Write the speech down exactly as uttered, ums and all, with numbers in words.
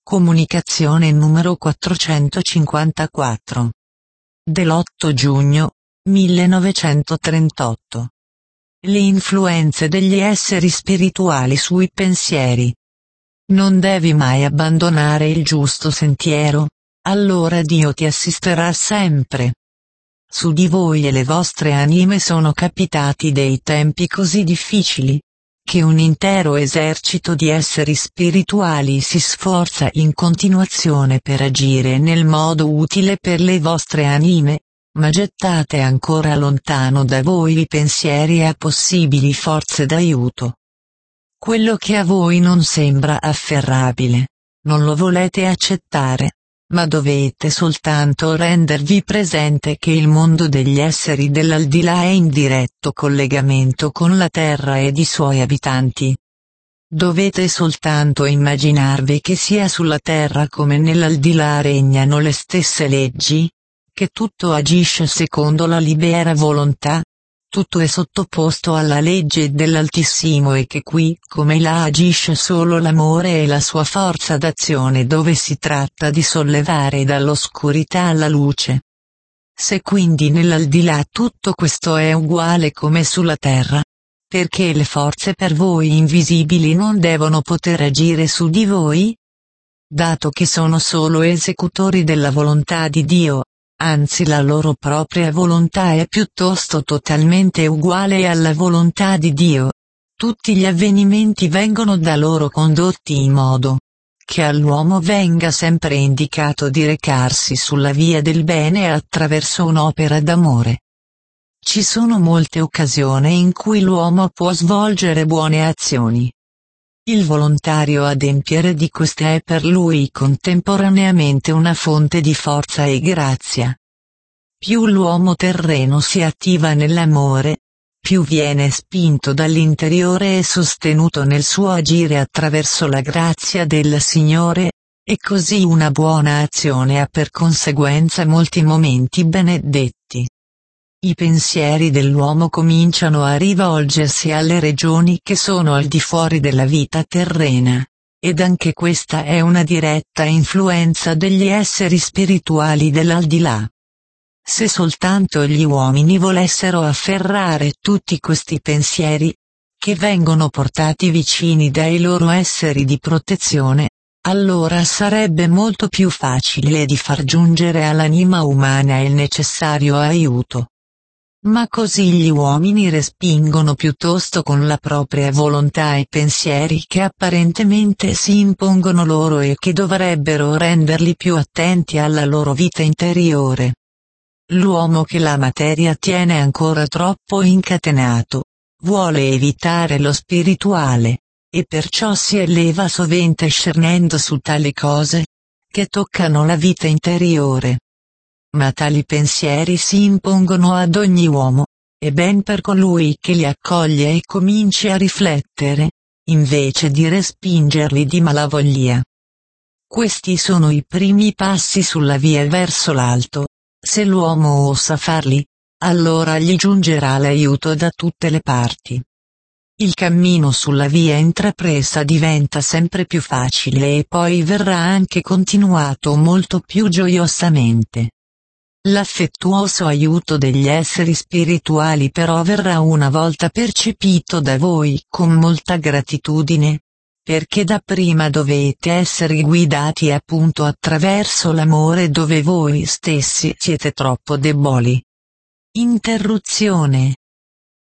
Comunicazione numero quattrocentocinquantaquattro. Dell'otto giugno millenovecentotrentotto. Le influenze degli esseri spirituali sui pensieri. Non devi mai abbandonare il giusto sentiero, allora Dio ti assisterà sempre. Su di voi e le vostre anime sono capitati dei tempi così difficili, che un intero esercito di esseri spirituali si sforza in continuazione per agire nel modo utile per le vostre anime, ma gettate ancora lontano da voi i pensieri a possibili forze d'aiuto. Quello che a voi non sembra afferrabile, non lo volete accettare, ma dovete soltanto rendervi presente che il mondo degli esseri dell'aldilà è in diretto collegamento con la Terra ed i suoi abitanti. Dovete soltanto immaginarvi che sia sulla Terra come nell'aldilà regnano le stesse leggi, che tutto agisce secondo la libera volontà, tutto è sottoposto alla legge dell'Altissimo e che qui come là agisce solo l'amore e la sua forza d'azione dove si tratta di sollevare dall'oscurità la luce. Se quindi nell'aldilà tutto questo è uguale come sulla terra, perché le forze per voi invisibili non devono poter agire su di voi? Dato che sono solo esecutori della volontà di Dio, anzi la loro propria volontà è piuttosto totalmente uguale alla volontà di Dio. Tutti gli avvenimenti vengono da loro condotti in modo che all'uomo venga sempre indicato di recarsi sulla via del bene attraverso un'opera d'amore. Ci sono molte occasioni in cui l'uomo può svolgere buone azioni. Il volontario adempiere di queste è per lui contemporaneamente una fonte di forza e grazia. Più l'uomo terreno si attiva nell'amore, più viene spinto dall'interiore e sostenuto nel suo agire attraverso la grazia del Signore, e così una buona azione ha per conseguenza molti momenti benedetti. I pensieri dell'uomo cominciano a rivolgersi alle regioni che sono al di fuori della vita terrena, ed anche questa è una diretta influenza degli esseri spirituali dell'aldilà. Se soltanto gli uomini volessero afferrare tutti questi pensieri, che vengono portati vicini dai loro esseri di protezione, allora sarebbe molto più facile di far giungere all'anima umana il necessario aiuto. Ma così gli uomini respingono piuttosto con la propria volontà i pensieri che apparentemente si impongono loro e che dovrebbero renderli più attenti alla loro vita interiore. L'uomo che la materia tiene ancora troppo incatenato, vuole evitare lo spirituale, e perciò si eleva sovente scernendo su tali cose, che toccano la vita interiore. Ma tali pensieri si impongono ad ogni uomo, e ben per colui che li accoglie e cominci a riflettere, invece di respingerli di malavoglia. Questi sono i primi passi sulla via verso l'alto. Se l'uomo osa farli, allora gli giungerà l'aiuto da tutte le parti. Il cammino sulla via intrapresa diventa sempre più facile e poi verrà anche continuato molto più gioiosamente. L'affettuoso aiuto degli esseri spirituali però verrà una volta percepito da voi con molta gratitudine, perché dapprima dovete essere guidati appunto attraverso l'amore dove voi stessi siete troppo deboli. Interruzione.